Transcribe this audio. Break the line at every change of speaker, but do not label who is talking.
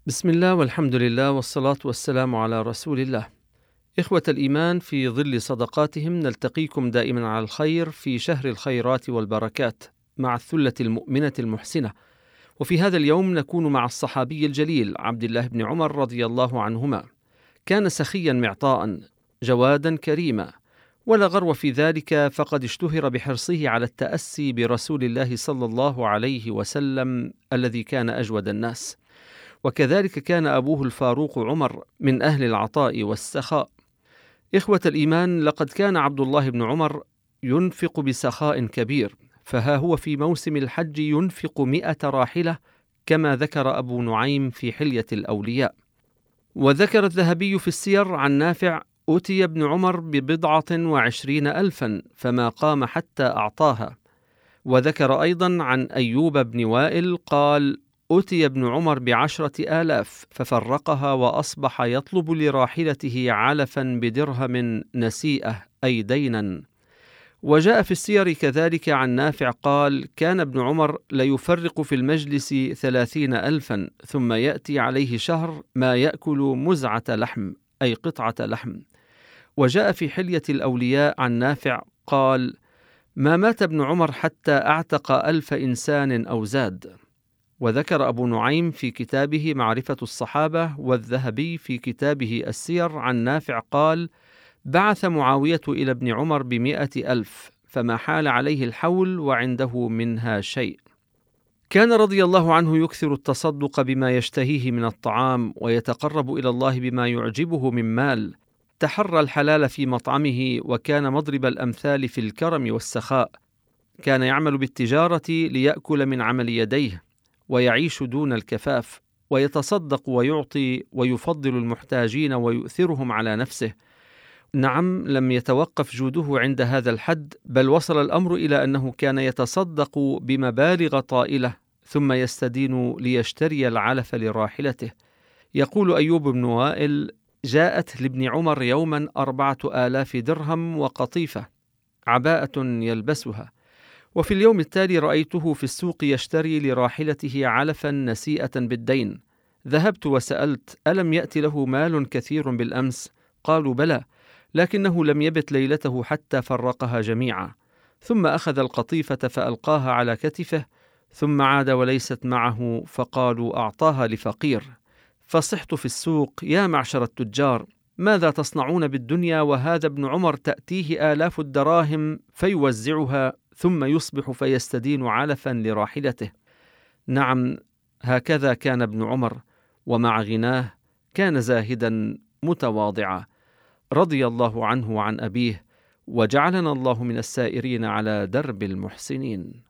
بسم الله والحمد لله والصلاة والسلام على رسول الله. إخوة الإيمان، في ظل صدقاتهم نلتقيكم دائما على الخير في شهر الخيرات والبركات مع الثلة المؤمنة المحسنة. وفي هذا اليوم نكون مع الصحابي الجليل عبد الله بن عمر رضي الله عنهما. كان سخيا معطاء، جوادا كريما، ولا غرو في ذلك، فقد اشتهر بحرصه على التأسي برسول الله صلى الله عليه وسلم الذي كان أجود الناس. وكذلك كان أبوه الفاروق عمر من أهل العطاء والسخاء. إخوة الإيمان، لقد كان عبد الله بن عمر ينفق بسخاء كبير، فها هو في موسم الحج ينفق 100 راحلة كما ذكر أبو نعيم في حلية الأولياء. وذكر الذهبي في السير عن نافع: أتي ابن عمر ب20,20,000 فما قام حتى أعطاها. وذكر أيضا عن أيوب بن وائل قال: أتي ابن عمر ب10,000 ففرقها وأصبح يطلب لراحلته علفا بدرهم نسيئة أي دينا. وجاء في السير كذلك عن نافع قال: كان ابن عمر ليفرق في المجلس 30,000 ثم يأتي عليه شهر ما يأكل مزعة لحم أي قطعة لحم. وجاء في حلية الأولياء عن نافع قال: ما مات ابن عمر حتى أعتق 1000 إنسان أو زاد. وذكر أبو نعيم في كتابه معرفة الصحابة والذهبي في كتابه السير عن نافع قال: بعث معاوية إلى ابن عمر ب100,000 فما حال عليه الحول وعنده منها شيء. كان رضي الله عنه يكثر التصدق بما يشتهيه من الطعام، ويتقرب إلى الله بما يعجبه من مال. تحرى الحلال في مطعمه، وكان مضرب الأمثال في الكرم والسخاء. كان يعمل بالتجارة ليأكل من عمل يديه، ويعيش دون الكفاف، ويتصدق ويعطي، ويفضل المحتاجين ويؤثرهم على نفسه. نعم، لم يتوقف جوده عند هذا الحد، بل وصل الأمر إلى أنه كان يتصدق بمبالغ طائلة ثم يستدين ليشتري العلف لراحلته. يقول أيوب بن وائل: جاءت لابن عمر يوما 4,000 درهم وقطيفة عباءة يلبسها، وفي اليوم التالي رأيته في السوق يشتري لراحلته علفا نسيئة بالدين. ذهبت وسألت: ألم يأتي له مال كثير بالأمس؟ قالوا: بلى، لكنه لم يبت ليلته حتى فرقها جميعا، ثم أخذ القطيفة فألقاها على كتفه، ثم عاد وليست معه، فقالوا: أعطاها لفقير. فصحت في السوق: يا معشر التجار، ماذا تصنعون بالدنيا وهذا ابن عمر تأتيه آلاف الدراهم فيوزعها، ثم يصبح فيستدين علفا لراحلته؟ نعم، هكذا كان ابن عمر، ومع غناه كان زاهدا متواضعا، رضي الله عنه وعن أبيه، وجعلنا الله من السائرين على درب المحسنين.